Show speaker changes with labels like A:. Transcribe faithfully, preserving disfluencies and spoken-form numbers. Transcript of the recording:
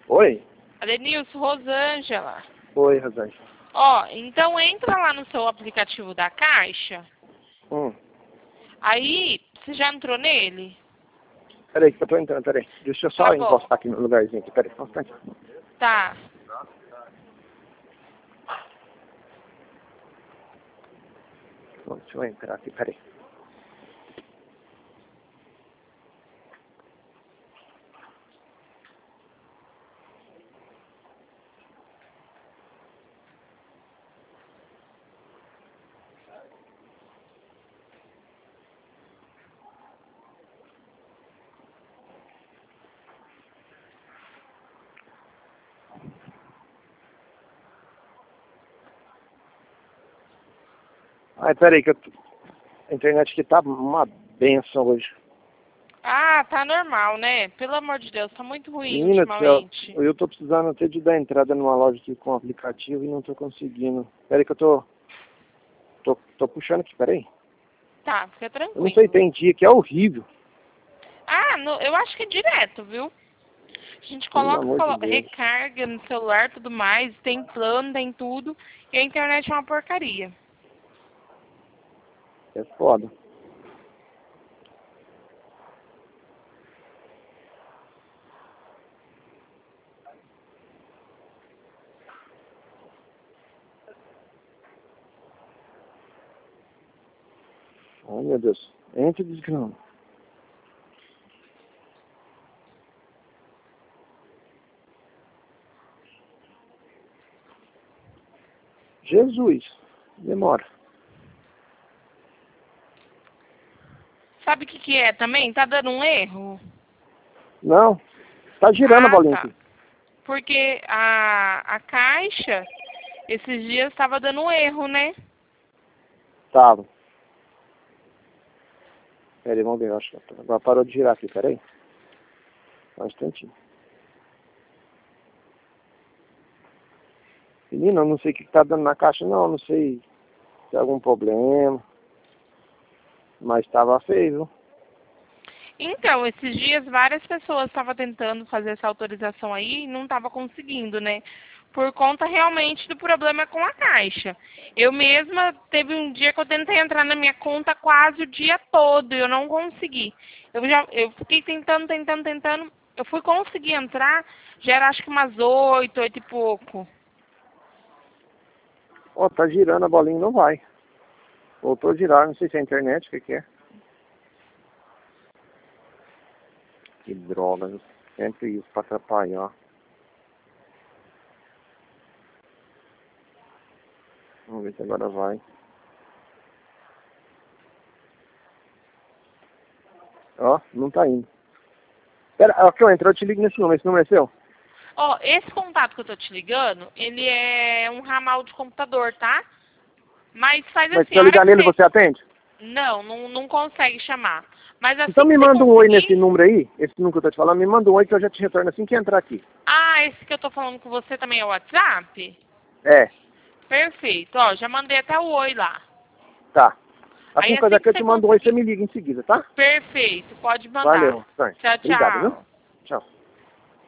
A: Oi?
B: Adenilson, Rosângela.
A: Oi, Rosângela.
B: Ó, então entra lá no seu aplicativo da Caixa.
A: Hum.
B: Aí, você já entrou nele?
A: Peraí, que eu tô entrando, peraí. Deixa eu só
B: Tá bom.
A: encostar aqui no lugarzinho aqui, peraí, só um instante.
B: Tá.
A: Bom, deixa eu entrar aqui, peraí. Ai, peraí, que eu... a internet aqui tá uma benção hoje.
B: Ah, tá normal, né? Pelo amor de Deus, tá muito ruim
A: Menina do céu,
B: ultimamente.
A: eu tô precisando até de dar entrada numa loja aqui com aplicativo e não tô conseguindo. Peraí que eu tô... Tô, tô puxando aqui, peraí.
B: Tá, fica
A: Eu
B: tranquilo.
A: não sei, tem dia que é horrível.
B: Ah, no, eu acho que é direto, viu? A gente
A: Pelo
B: coloca,
A: amor
B: colo-
A: de Deus.
B: recarga no celular e tudo mais, tem plano, tem tudo, e a internet é uma porcaria.
A: É foda. Ai, meu Deus. Entre desgrama. Jesus. Demora.
B: Sabe o que que é também? Tá dando um erro?
A: Não. Tá girando a
B: Ah,
A: bolinha
B: tá.
A: aqui.
B: Porque a, a caixa, esses dias estava dando um erro, né?
A: Tava. Peraí, vamos ver. Eu acho que agora parou de girar aqui. Peraí. Só um instantinho. Menina, eu não sei o que que tá dando na caixa, não. Não sei se tem algum problema. Mas tava feio, viu?
B: Então, esses dias várias pessoas estavam tentando fazer essa autorização aí e não estava conseguindo, né? Por conta realmente do problema com a caixa. Eu mesma, teve um dia que eu tentei entrar na minha conta quase o dia todo e eu não consegui. Eu já, eu fiquei tentando, tentando, tentando. Eu fui conseguir entrar, já era acho que umas oito, oito e pouco.
A: Ó, tá girando a bolinha e não vai. Voltou a girar. Não sei se é a internet, o que que é. Que droga, viu? Sempre isso pra atrapalhar. Vamos ver se agora vai. Ó, não tá indo. Pera, ó, que eu entro, eu te ligo nesse número. Esse número é seu?
B: Ó, esse contato que eu tô te ligando, ele é um ramal de computador, tá? Mas faz
A: Mas
B: assim,
A: se
B: a
A: eu
B: hora
A: ligar
B: que
A: nele,
B: você...
A: você atende?
B: Não, não, não consegue chamar. Mas assim
A: Então
B: que
A: me
B: você
A: manda um oi nesse
B: conseguir...
A: número aí. Esse número que eu tô te falando, me manda um oi que eu já te retorno assim que entrar aqui.
B: Ah, esse que eu tô falando com você também é o WhatsApp?
A: É,
B: Perfeito. Ó, já mandei até o oi lá.
A: tá.
B: Aí
A: Assim que
B: assim
A: eu
B: que
A: eu te
B: você
A: mando um oi, você
B: conseguir...
A: me liga em seguida, tá?
B: Perfeito, pode mandar.
A: Valeu, Stan.
B: Tchau,
A: Obrigado, viu?
B: tchau.
A: Tchau.